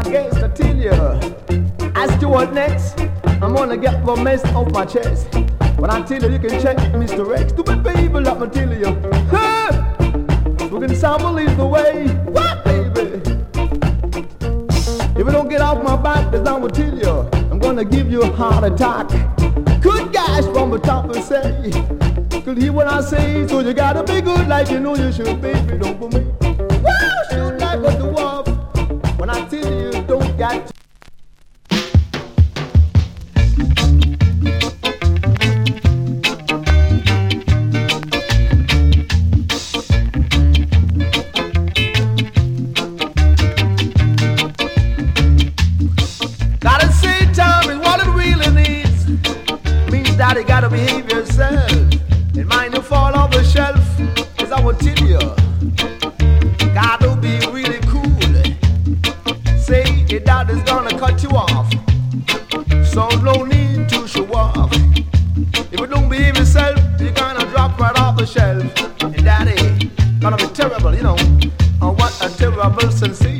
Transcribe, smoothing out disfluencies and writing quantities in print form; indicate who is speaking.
Speaker 1: my guest, I tell you. Ask you what next? I'm gonna get the mess off my chest. When I tell you can check Mr. Rex. Stupid people, let me tell you. Looking sample is the way. What, baby? If you don't get off my back, then I'm gonna tell you. I'm gonna give you a heart attack. Good guys from the top and say. Could hear what I say, so you gotta be good like you know you should, baby. Don't for me. Wow, shoot like a dwarf. When I tell you, don't got to. Gotta say, time is what it really needs. Means that you gotta behave yourself. And mind you fall off the shelf, as I will tell you. Gotta be really cool. Say your daddy's gonna cut you off, so no need to show off. If you don't behave yourself, you're gonna drop right off the shelf. And daddy, gonna be terrible, you know. Oh, what a terrible sensation.